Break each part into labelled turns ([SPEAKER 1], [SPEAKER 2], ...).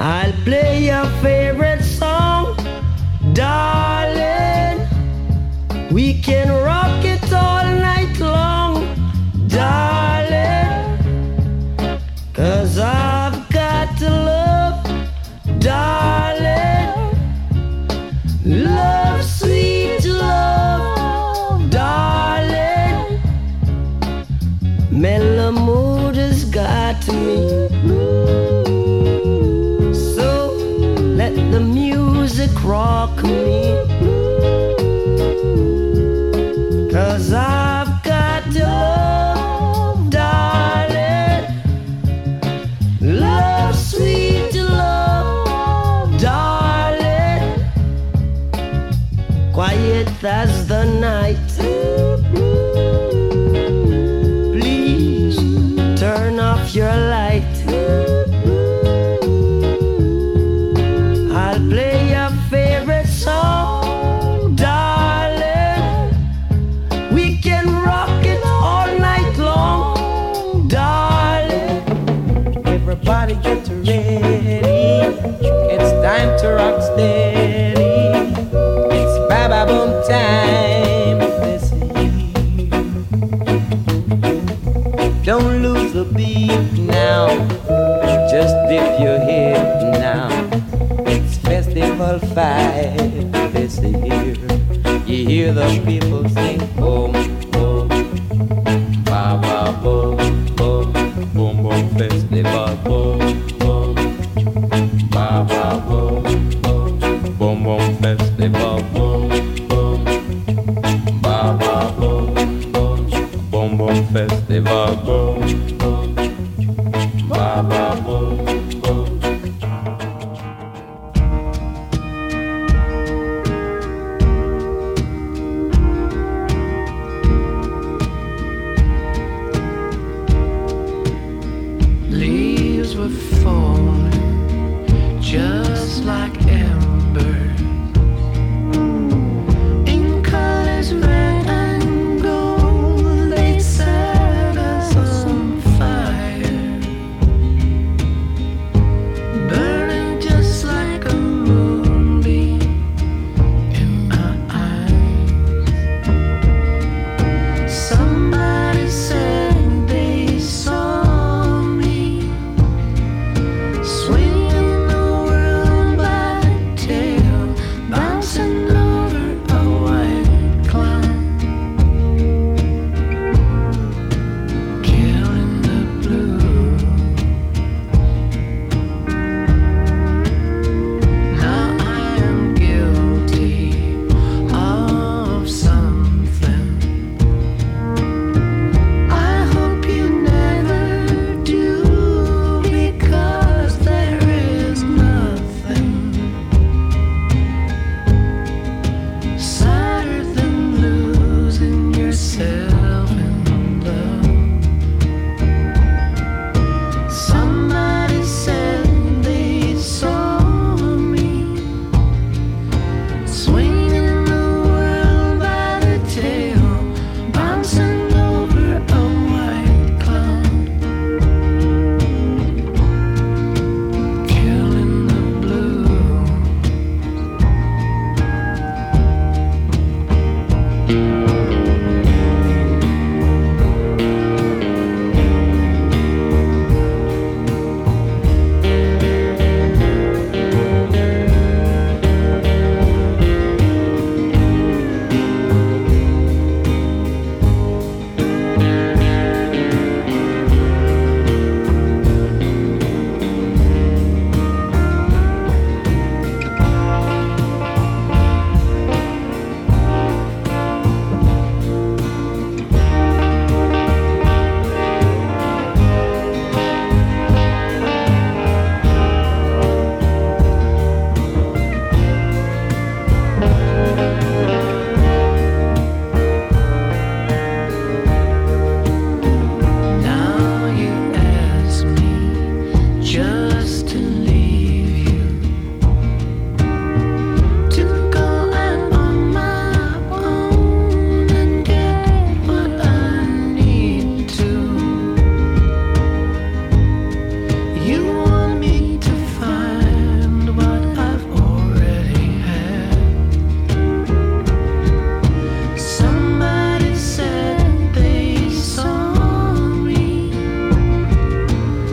[SPEAKER 1] I'll play your favorite song, darling. We can rock it all night long, darling. 'Cause I've got to love, darling. Love, sweet love, darling. Mellow mood has got me. So let the music rock me. 'Cause I've got to love, darling. Love, sweet love, darling. Quiet as the night. Please turn off your light. I'll play your favorite song, darling. We can rock it all night long, darling.
[SPEAKER 2] Everybody get ready. It's time to rock steady. It's Baba Boom time. Listen. Don't lose the beat now. Just dip your head now. It's festival fight. Listen here. You hear the people sing boom, boom, ba ba boom, boom, boom, boom, festival boom, boom, ba ba boom, boom, boom, boom, festival boom, boom, ba ba boom, boom, boom, boom, festival boom, boom, ba ba boom, boom.
[SPEAKER 3] Leaves were falling just like embers in colors red and gold. They set us on fire, burning just like a moonbeam in our eyes. Somebody said they saw me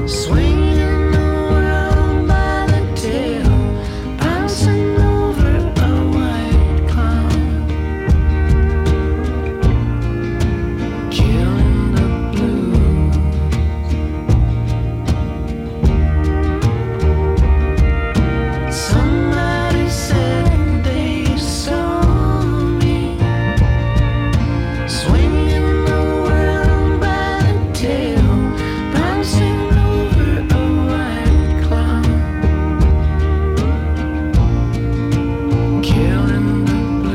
[SPEAKER 3] swinging the world by the tail, bouncing over a white cloud, killing the blues. Somebody said they saw me swinging the world by the tail, bouncing over a white cloud, killing the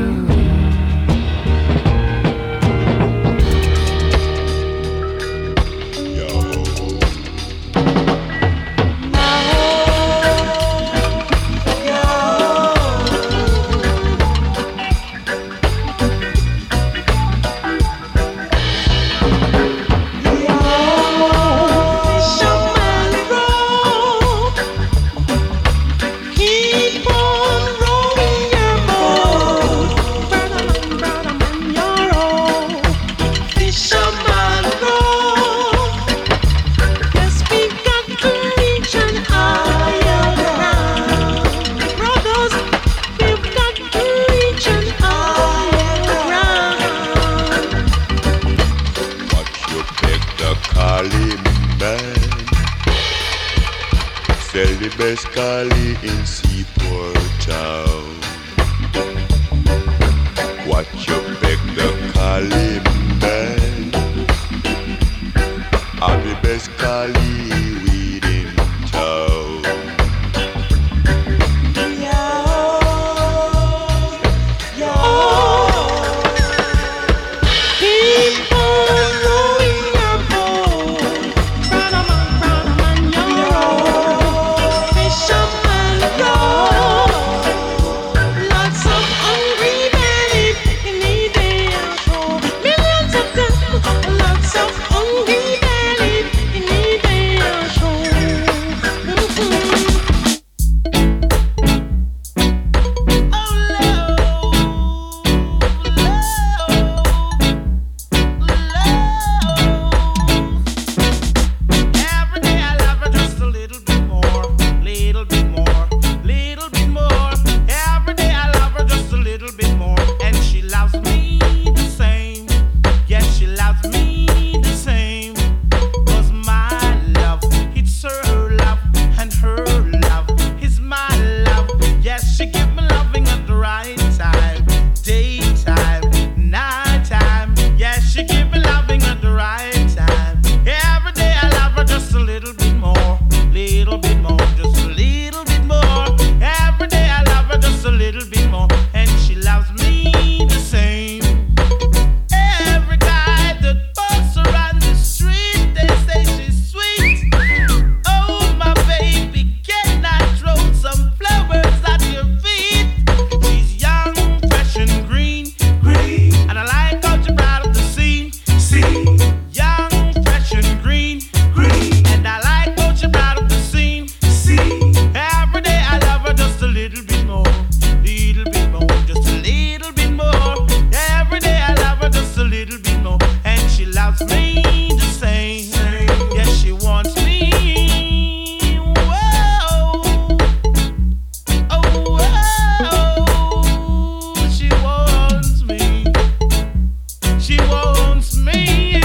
[SPEAKER 3] keep on rowing your boat, you're old fisherman row. Yes, we've got to reach an higher ground, brothers. We've got to reach an higher ground.
[SPEAKER 4] Watch you pick the calling man. Sell the best collie in Seaport Town. Watch you pick the calling man. I'm the best collie weed in town.
[SPEAKER 3] Keep on rowing your boat, brother man, you're old fisherman row. Lots of hungry belly in the day and show. Millions of them, lots of hungry belly in the day and show. Every day I love her just a little bit more, little bit more, little bit more. Every day I love her just a little bit more, and she loves me the same. Yes, she loves me the same. 'Cause my love, it's her love, and her love is my love. Yes, she give me loving at the right time, daytime, nighttime. Yes, she give me loving at the right time. Every day I love her just a little bit more, just a little bit more. Every day I love her just a little bit more, and she loves me the same. Every guy that walks around the street, they say she's sweet. Oh, my baby, can I throw some flowers at your feet? She's young, fresh and green, and I like how she brought up the scene. Young, fresh and green, and I like how she brought up the scene. Every day I love her just a little bit more, just a little bit more. Every day I love her just a little bit more, and she loves me the same. Yes, she wants me. Whoa. Oh, whoa. She wants me. She wants me.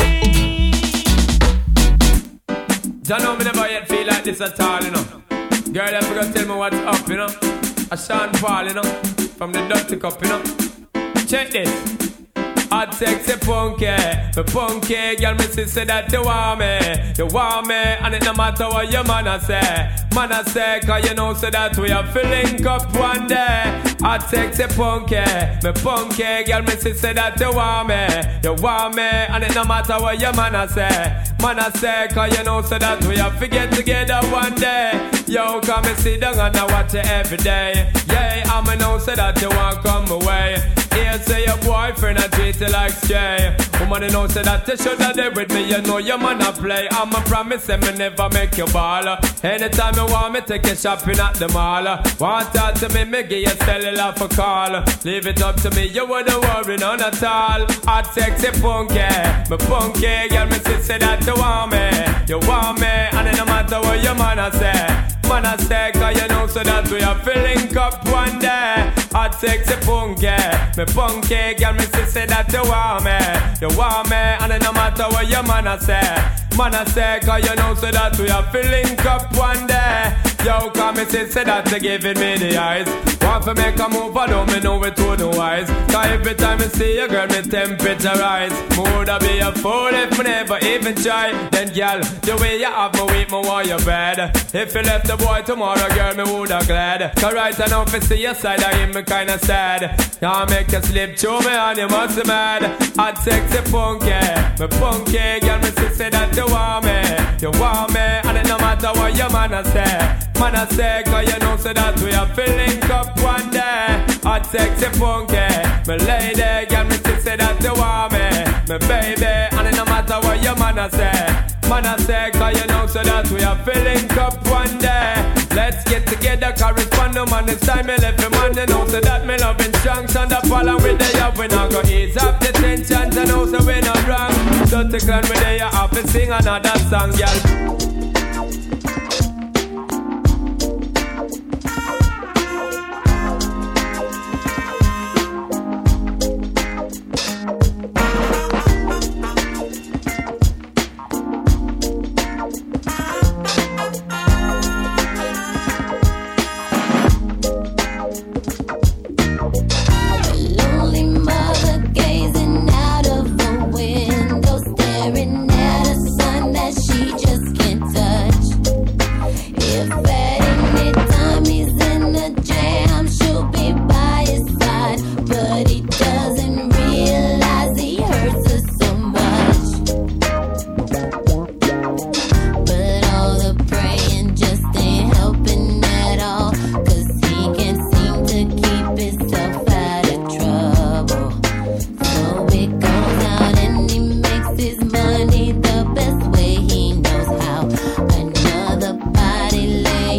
[SPEAKER 5] I know me never yet feel like this at all, you know. Girl, you forgot to tell me what's up, you know. A Sean Paul, you know, from the Dirty Cup, you know. Check this. Hot sexy punky, the punky girl, me say that you want me, and it no matter what your man a say, 'cause you know say that we are filling up one day. Hot sexy punky, me punky girl, me say that you want me, and it no matter what your man a say, 'cause you know say that we are get together one day. Yo, come and sit down and I watch you every day. Yeah, I'ma know say that you want come away. Here say your boyfriend a treat you like stray. Woman, you know say that you shoulda there with me. You know your man a play. I'ma promise him me never make you ball. Anytime you want me, take you shopping at the mall. Want talk to me, me give you cellular for call. Leave it up to me, you wouldn't worry none at all. Hot sexy punky, me punky girl, me say that you want me, and it no matter what so that we are filling up one day. Hot sexy punky, me punky girl, me say that you want me, and it no matter what your man a say, cause you know so that we are filling up one day. Yo, come me say that they giving me the eyes. Want to make a move, I don't me know it to the wise. Cause every time I see a girl, me temperature rise. Would I be a fool if me never even try? Then girl, the way you have me weak, me want you bad. If you left the boy tomorrow, girl, me woulda glad. Cause right now, if I see your side, I am me kinda sad. Now make you slip through me and you must be mad. Hot sexy punky, me punky, girl, me say that you want me, and it no matter what your man a say, cause you know so that we are filling up one day. Hot sexy punky, me lady, girl, me say that you want me baby, and it no matter what your man a say, cause you know so that we are filling up one day. Let's get together, correspond no man, it's time me left the man, you know so that me loving strong, stand up all and with the up, we not go ease up the tensions, and know so we not wrong. Dirty clan with the up and sing another song, girl.
[SPEAKER 6] Money the best way he knows how. Another body lay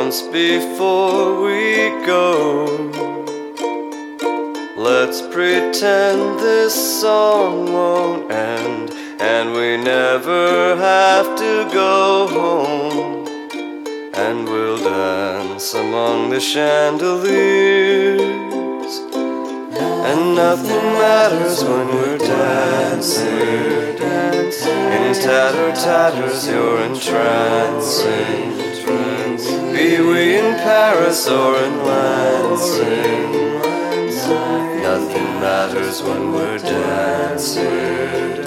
[SPEAKER 6] once before we go, let's pretend this song won't end, and we never have to go home, and we'll dance among the chandeliers, and nothing matters when we're dancing. In tatter-tatters you're entrancing. Be we in Paris or in Lansing, nothing matters when we're dancing.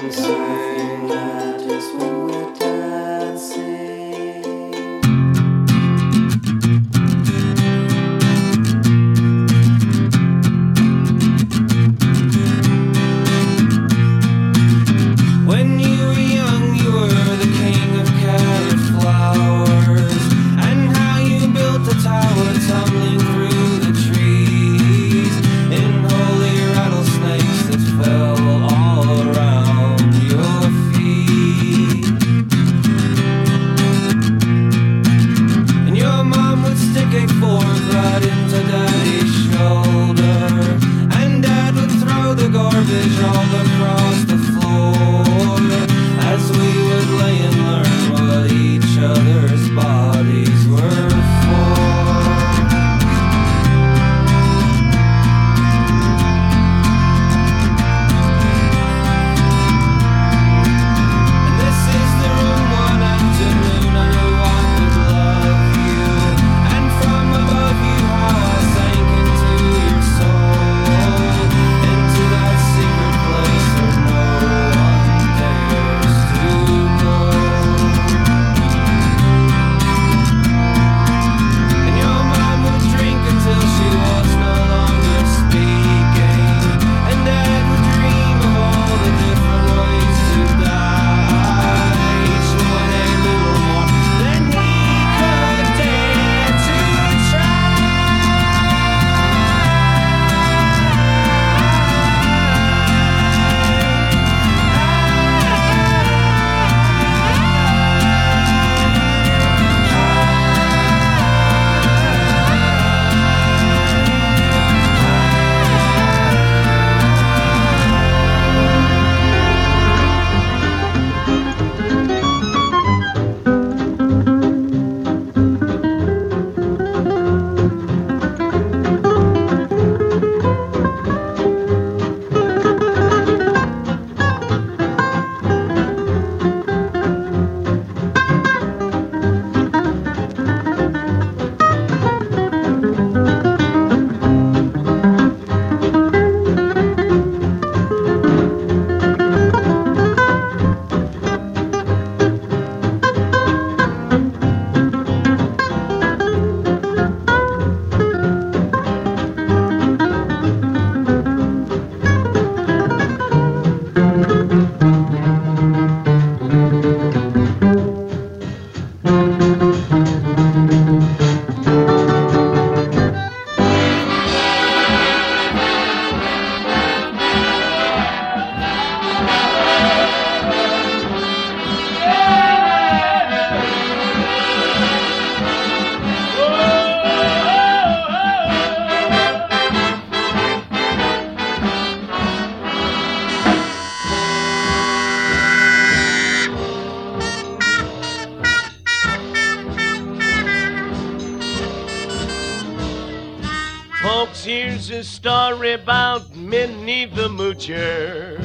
[SPEAKER 7] Folks, here's a story about Minnie the Moocher.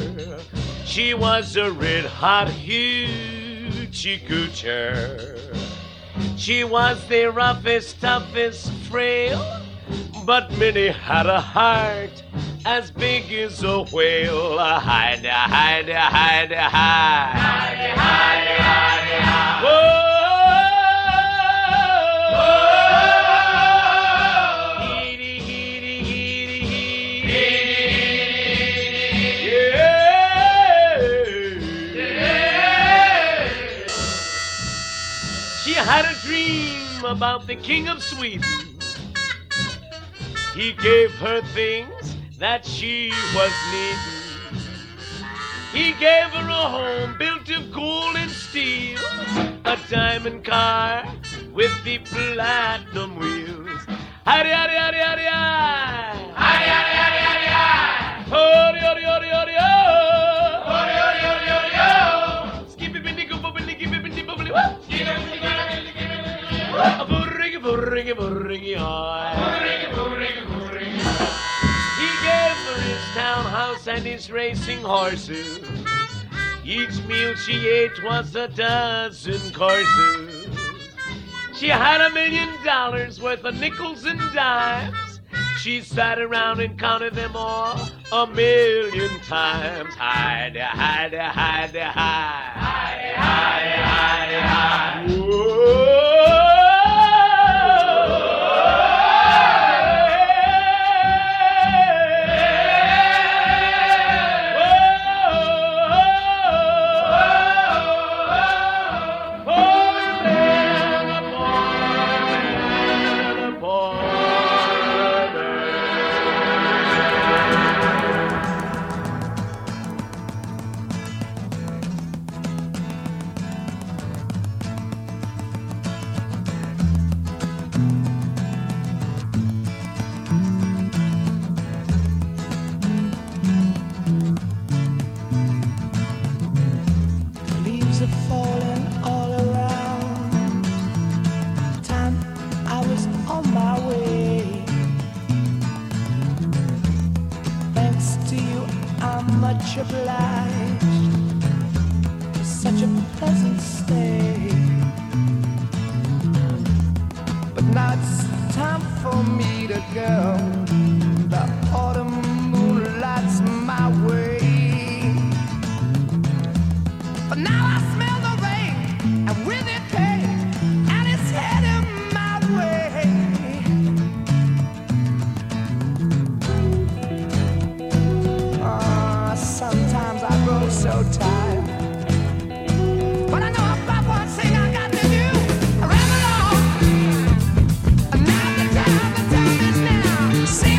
[SPEAKER 7] She was a red-hot hoochie coocher. She was the roughest, toughest, frail, but Minnie had a heart as big as a whale. Hide, hide, hide, hide. Hide, hide, hide, hide. Whoa! She had a dream about the King of Sweden. He gave her things that she was needing. He gave her a home built of gold and steel, a diamond car with the platinum wheels. Howdy, howdy, howdy, howdy, howdy. Howdy, howdy, howdy, howdy, howdy. Howdy, howdy, howdy, howdy, howdy. Howdy, howdy, howdy, howdy, howdy. Skip it, bindy, go, bindy, give it, bindy, bubbly, whoop. Skip it, bindy, bindy, give it, bindy, whoop. Burringy, burringy, burringy, aye. Burringy, burringy, burringy. He gave her his townhouse and his racing horses. Each meal she ate was a dozen courses. She had $1 million worth of nickels and dimes. She sat around and counted them all 1,000,000 times. Hide, hide, hide, hide. Hide, hide, hide, hide. Whoa.
[SPEAKER 8] See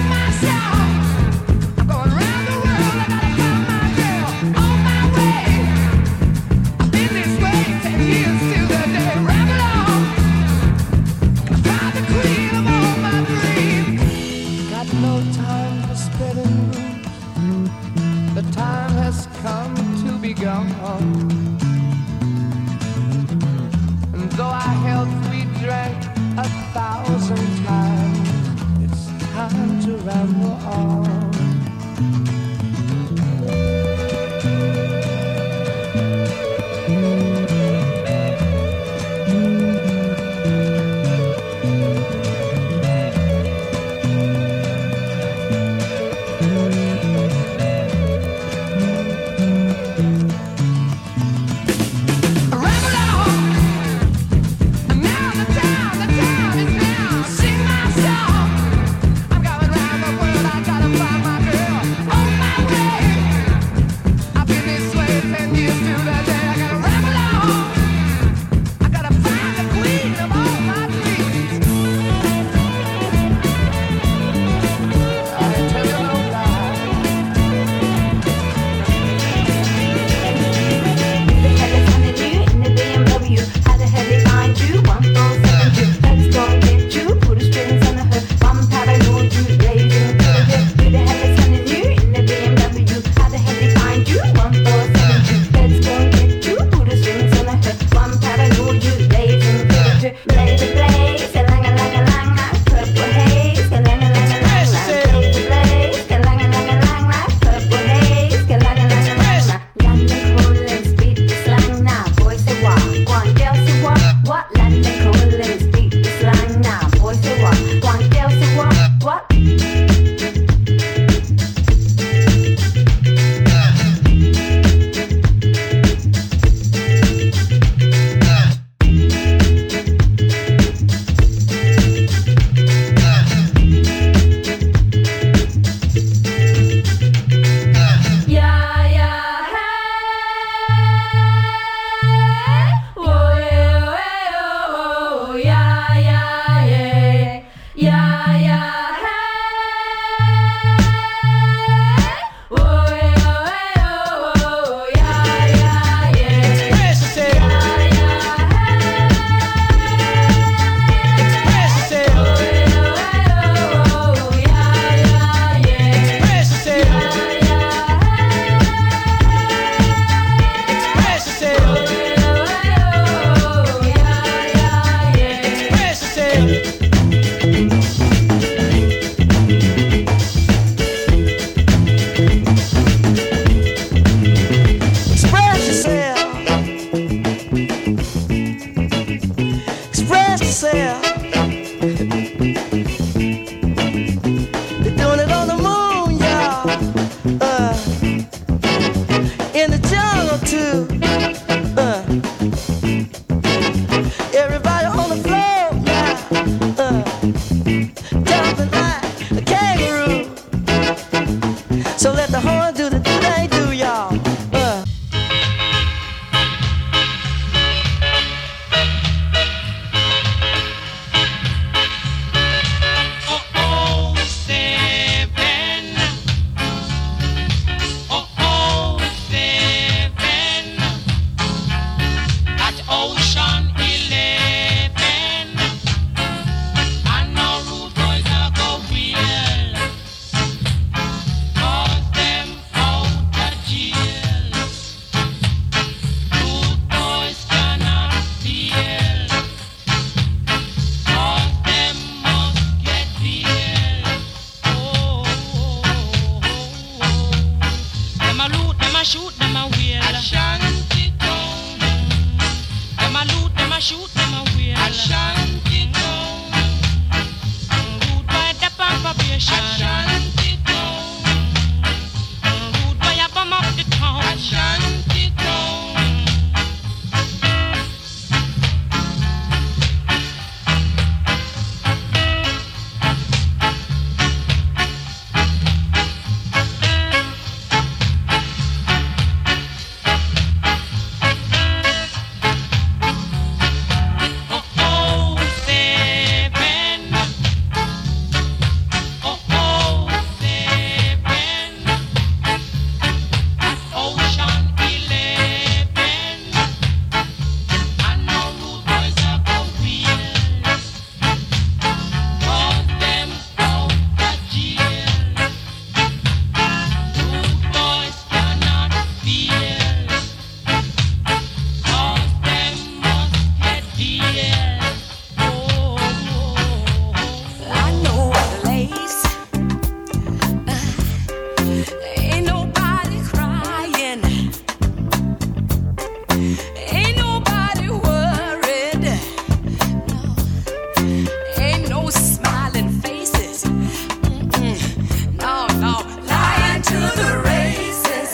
[SPEAKER 8] smiling faces. No, no, lying to the races.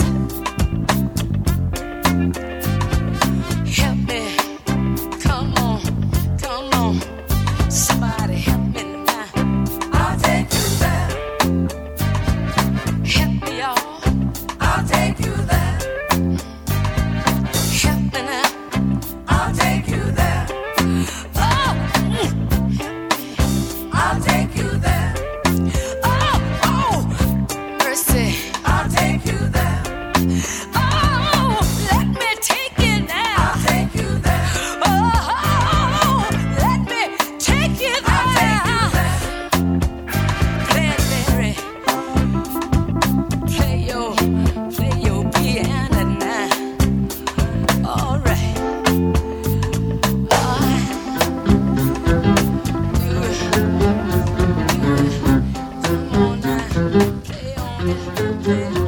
[SPEAKER 8] Help me, come on, somebody help me now. I'll take you there. Help me, y'all. I'll take you there. Help me now. I'll take you there. Oh, I'll take you there. Oh, mercy. I'll take you there. Oh, let me take you there. I'll take you there. Oh, let me take you there. I'll take you there. Blackberry, play your piano now. All right. Come on now, play on it, play on it.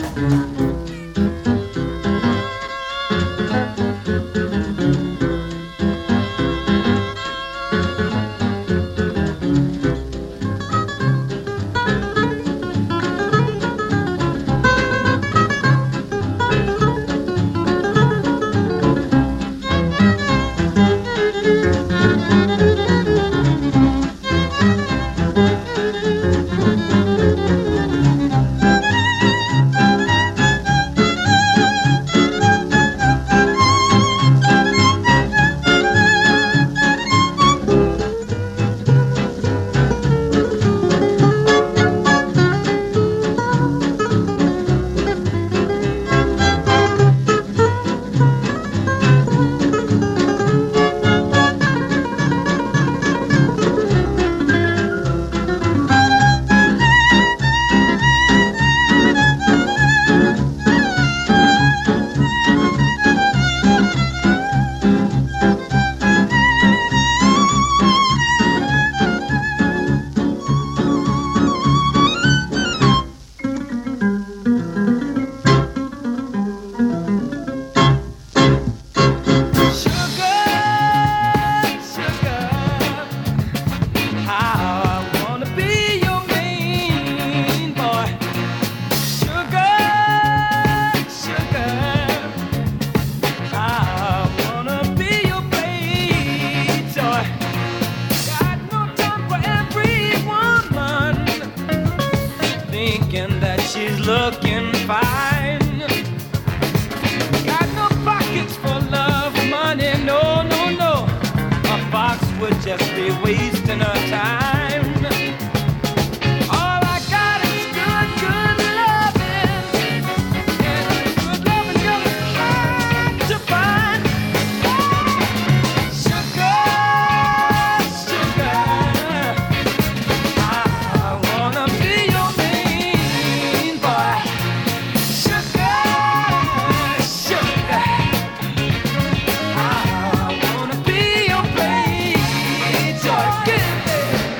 [SPEAKER 8] That she's looking fine. Got no pockets for love, money, no, no, no. A fox would just be wasting her time. All I got is good, good loving, and good loving you're hard to find. Sugar, sugar, I wanna be your main boy. Sugar, sugar, I wanna be your playboy. Get it there.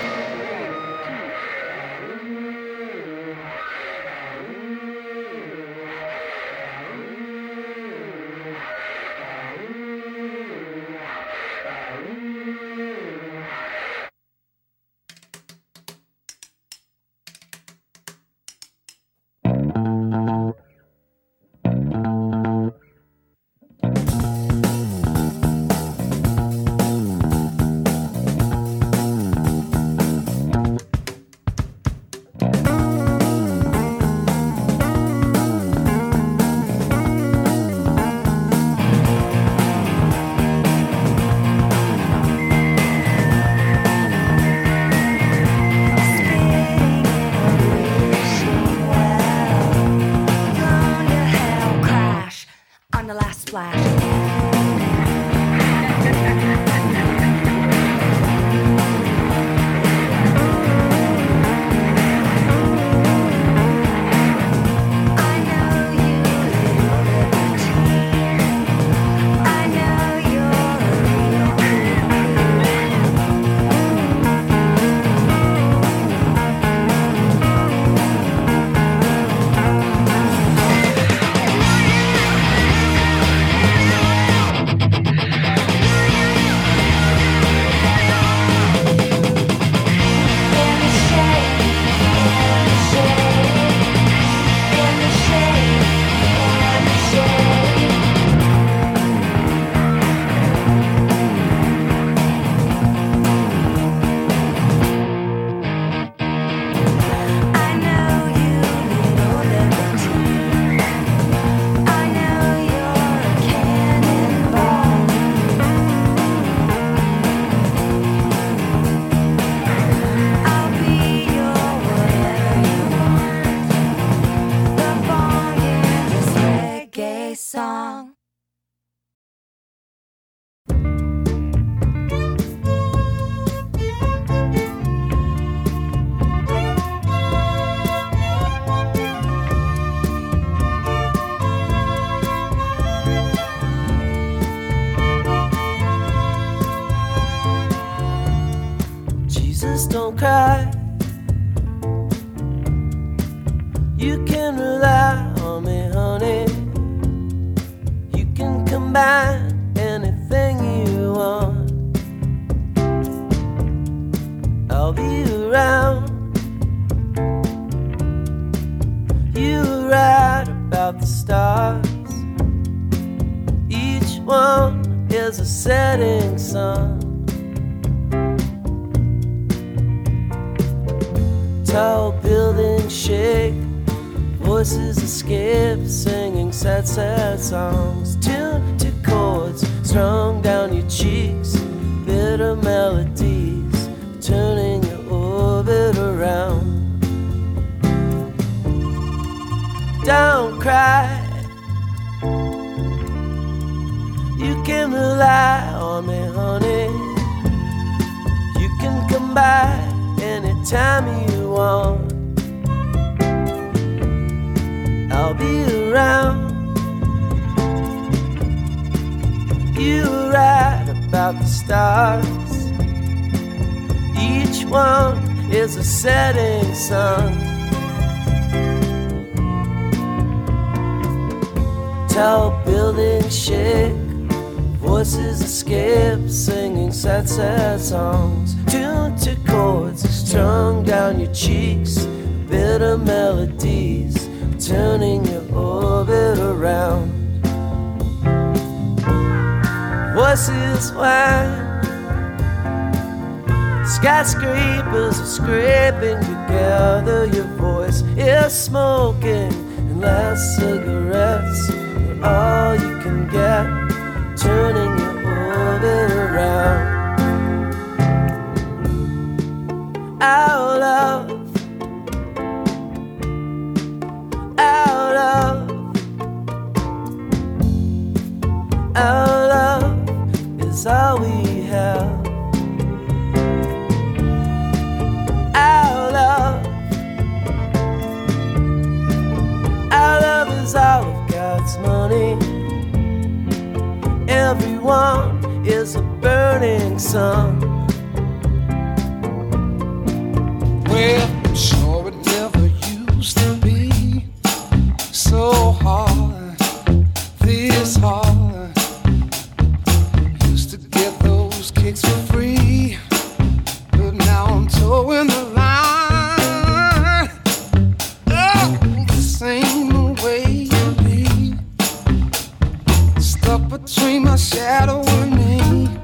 [SPEAKER 1] just don't cry. You can rely on me, honey. You can combine anything you want. I'll be around. You were right about the stars. Each one is a setting sun. Tall buildings shake, voices escape, singing sad, sad songs. Tuned to chords strung down your cheeks, bitter melodies turning your orbit around. Don't cry. You can rely on me, honey. You can come by anytime you want. I'll be around. You were right about the stars. Each one is a setting sun. Tall buildings shake, voices escape, singing sad, sad songs. Tuned to chords strung down your cheeks, bitter melodies turning your orbit around. Voices whine, skyscrapers are scraping together. Your voice is smoking, and last cigarettes are all you can get, turning your orbit around. Our love, our love, our love is all we have. Our love is all of God's money. Everyone is a burning sun.
[SPEAKER 9] Well, I'm sure it never used to be so hard, this hard. Used to get those kicks for free, but now I'm towing the line. Oh, this ain't the way to be. Stuck between my shadow and me.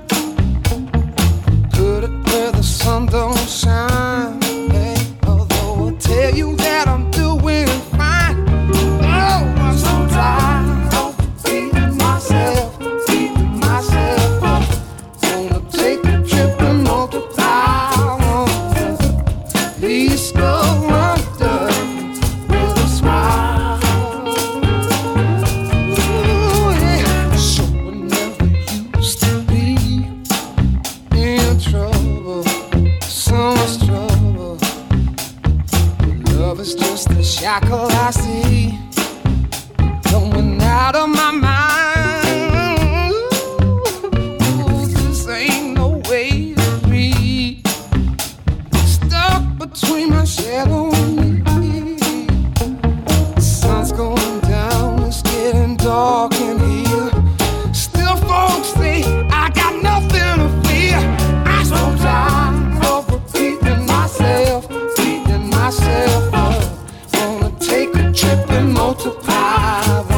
[SPEAKER 9] Put it where the sun don't shine. Although I tell you that I'm doing fine. Oh, I'm so tired of beating myself up. Wanna take a trip and multiply. Please go under with a smile. Ooh, yeah. So I never used to be in trouble, so much trouble. Love is just a shackle I see, going out of my mind. Ooh, this ain't no way to be. Stuck between my shadow and me. The sun's going down, it's getting dark in here. Still folks say I got nothing to fear. I'm so tired of repeating myself up. Wanna take a trip and multiply.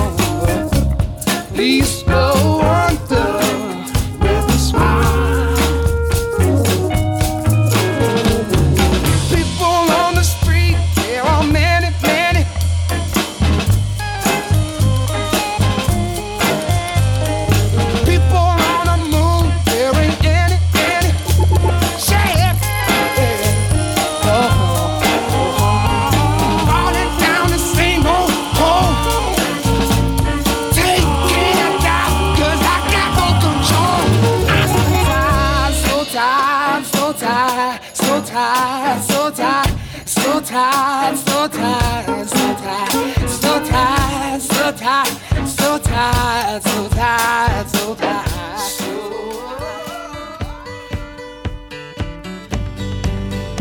[SPEAKER 9] Please go under with a smile. People on the street, there are many, many. People on the moon, there ain't any. Shit. Falling down the same old hole. Take it out, 'cause I got no control. I'm so tired, so tired, so tired, so tired, so tired, so tired, so tired, so tired, so tired, so tired, so tired, so tired, so tired.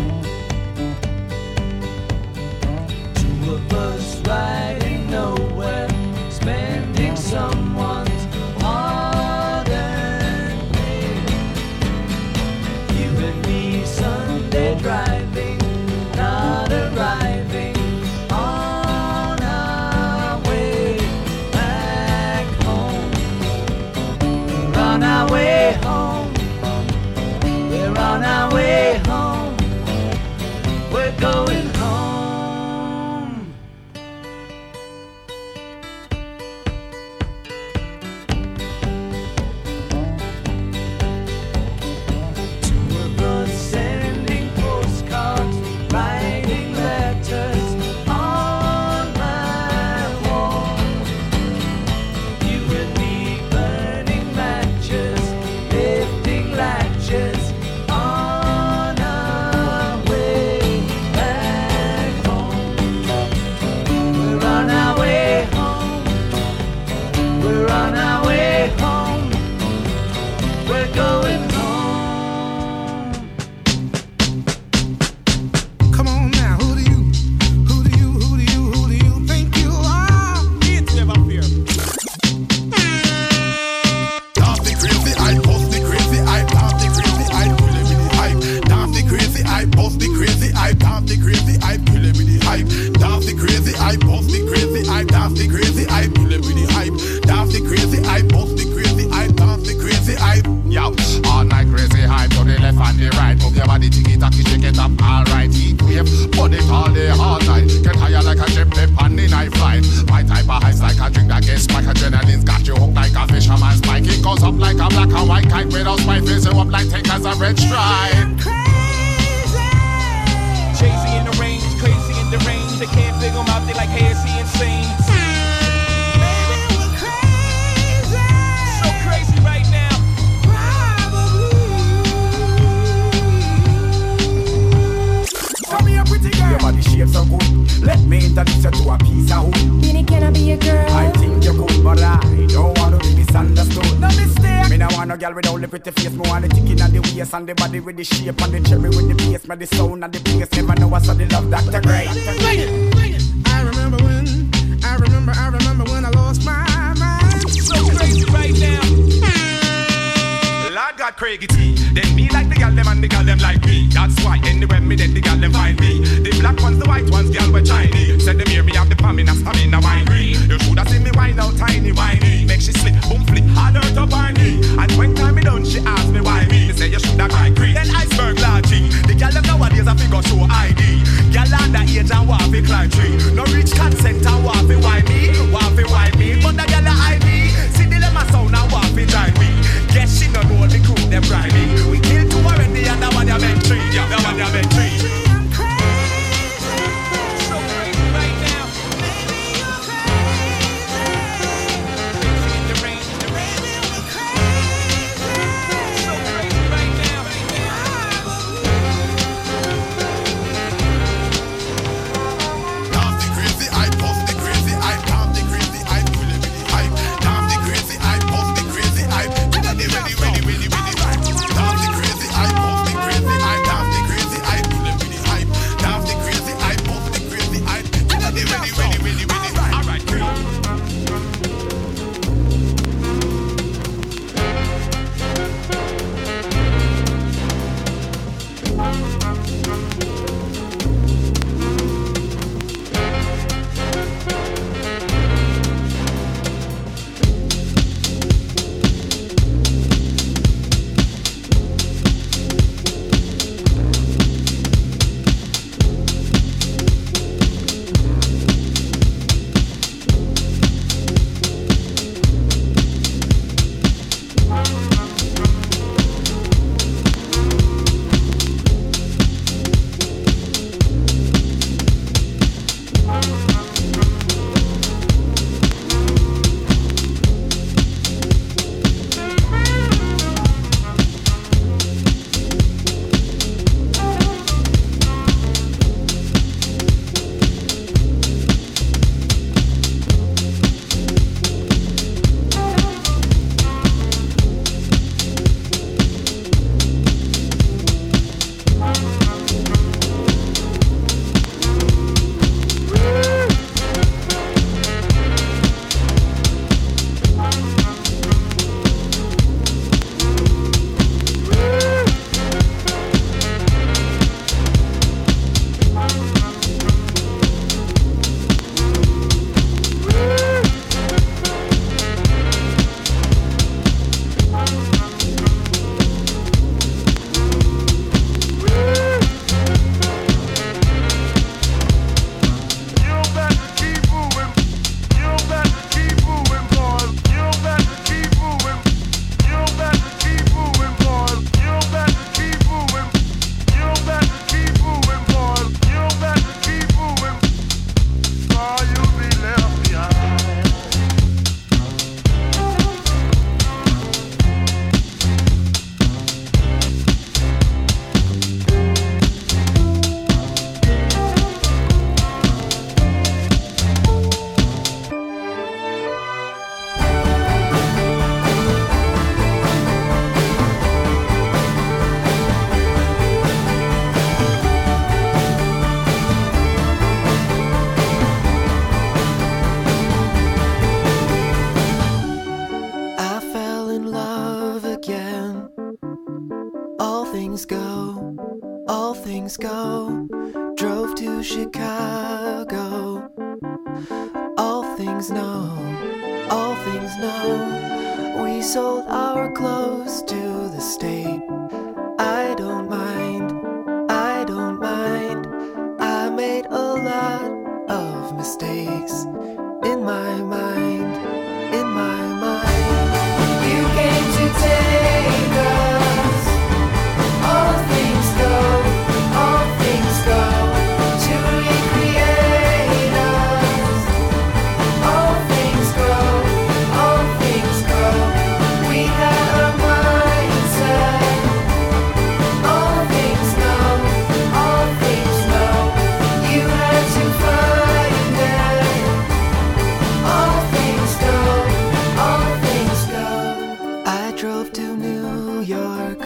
[SPEAKER 10] hype, boss the crazy hype, dance the crazy hype, kill him with the hype. Dance the crazy hype, boss the crazy hype, dance the crazy hype, kill him with the hype. Dance the crazy hype, boss the crazy hype, dance the crazy hype.
[SPEAKER 11] Yo, all night crazy hype, to the left and the right. Move your body, tick it, shake it up, alright. Heat wave, put it all day, all night. Get higher like a jet, lip on the night flight. My type of high's like a drink that gets spike. Adrenaline's got you hooked like a fisherman's spike. It goes up like a black and white kite. Without spike, fills you up like take as a red stripe.
[SPEAKER 8] Crazy in the range, crazy in the range. They can't figure him out, they like, hey, is he insane? Baby, we're crazy. So crazy right now.
[SPEAKER 12] Come here, pretty girl. Your body shape so good. Let me introduce you to a piece of wood.
[SPEAKER 13] Beanie, can I be your girl?
[SPEAKER 12] I think you're good, but I don't want to be misunderstood. No mistake. Me no want no girl with only pretty face. Me want the chicken and the waist and the body with the shape and the cherry with the bass. Me the sound and the bass. Never know what's the love Dr. Gray.
[SPEAKER 3] Bring it. I remember when I lost my mind.
[SPEAKER 8] So crazy right now.
[SPEAKER 11] Lord God, Craigie T. Then me like the gal them and the gal them like me. That's why anywhere me then the gal them find me. The black ones, the white ones, gal were Chinese. Said them hear me have the stamina wine me. You shoulda seen me wine out tiny whiny. Make she slip, boom flip, hard her to find me. And when time me done, she ask me why me. Me say you shoulda cry cream. Then iceberg largy. The gal them nowadays a figure show ID. Gal under age and want fi climb tree. No reach consent and want fi why me. But the gal a ID. See the lemma sound and want fi drive me. Guess she no know the crew them grimy. We killed two already and that one ya make three. Yeah, that one ya make three.
[SPEAKER 1] things go. Drove to Chicago. All things know, all things know. We sold our clothes to the state. I don't mind, I don't mind. I made a lot of mistakes in my mind, in my mind. You came to take us. All things go, all things go. To recreate us. All things go, all things go. We had a mindset. All things know, all things know. You had to find it. All things go, all things go. I drove to New York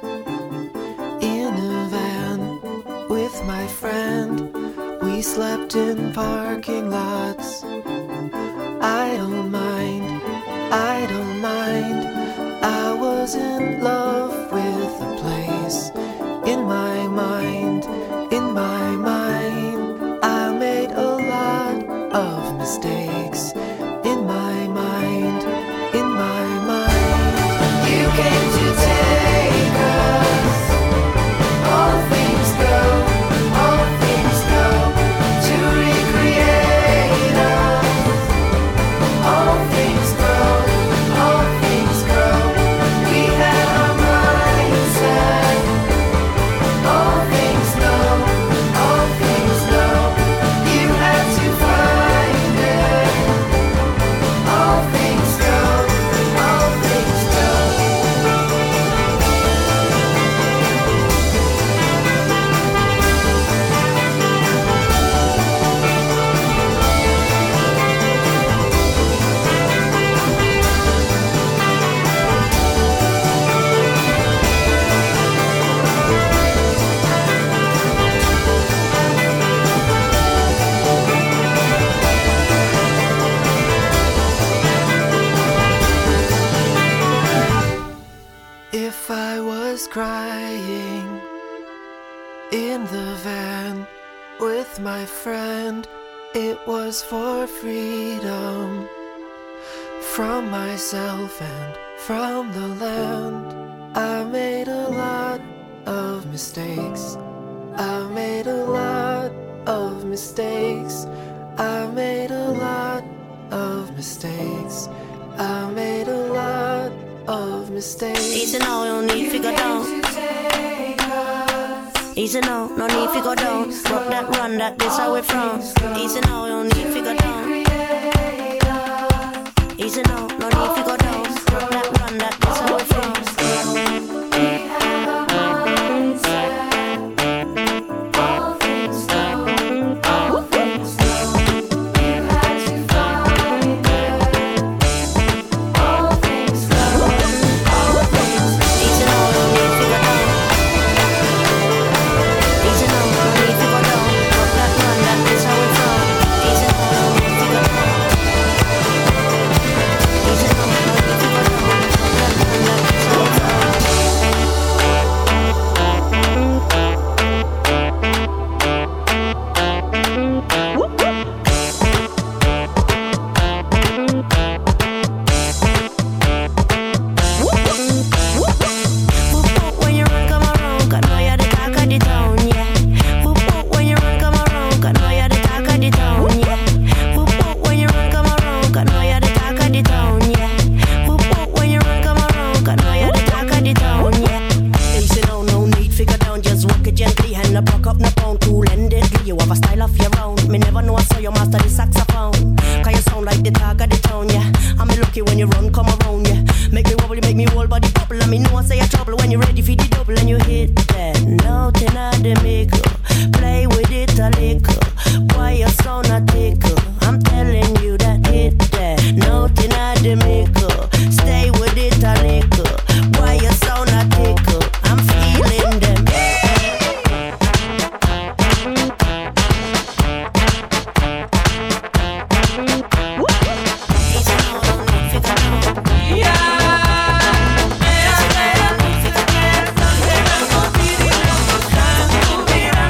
[SPEAKER 1] in a van with my friend. We slept in parking lots. I don't mind, I don't mind. I was in love with the place. In my mind, in my mind. I made a lot of mistakes. In my mind, in my mind. You came to take us. All things go, all things go. To recreate us. All things grow, all things grow. We had our mindset. All things know, all things know. You had to find it. All things go, all things go. If I was crying in the van with my friend, it was for freedom from myself and from the land. I made a lot of mistakes. I made a lot of mistakes. I made a lot of mistakes. I made a lot of mistakes.
[SPEAKER 13] Easy now, no need to go down. Easy now, no need to go down. Rock that, run that, this how we from. Easy now, no need to go down. Easy now, no need to go down. Rock that, run that, this how we from.
[SPEAKER 1] All things know, all things know. You had to find it. All things know, all things know.
[SPEAKER 13] Easy now, no need to go down. Easy now, no need to go down. Rock that, run that, this how we from. Easy now, no need to go down. Easy now, no need to go down. Rock that, run that, this how we from. When you run, come around, 'cause know you're the talk of the town, yeah. When you run, come around, 'cause know you're the talk of the town, yeah. When you run, come around, 'cause know you're the talk of the town, yeah. When you run, come around, 'cause know you're the talk of the town, yeah. Easy now, no need figure down, just walk it gently, and no buck up, no pound, cool endedly. You have a style of your own. Me never know I saw you master the saxophone. 'Cause you sound like the talk of the town, yeah. I'm lucky when you run, come around, yeah. Make me wobble, make me whole body bubble. And me know I say you're trouble when you're ready for the double and you hit that note in the middle. Play with it a little. Why you sound a tickle? I'm telling you that hit that note in the middle. Stay with it a little. Why you sound a tickle? I'm feeling them.
[SPEAKER 1] Yeah.